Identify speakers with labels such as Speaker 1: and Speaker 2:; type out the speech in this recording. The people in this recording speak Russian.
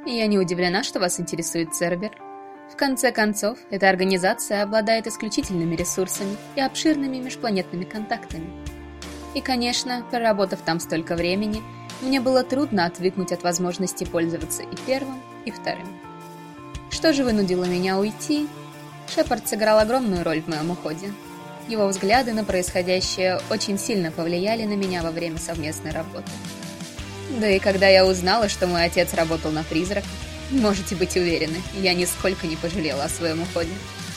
Speaker 1: Я не удивлена, что вас интересует Цербер. В конце концов, эта организация обладает исключительными ресурсами и обширными межпланетными контактами. И, конечно, проработав там столько времени, мне было трудно отвыкнуть от возможности пользоваться и первым, и вторым. Что же вынудило меня уйти? Шепард сыграл огромную роль в моем уходе. Его взгляды на происходящее очень сильно повлияли на меня во время совместной работы. Да и когда я узнала, что мой отец работал на призраках, можете быть уверены, я нисколько не пожалела о своем уходе.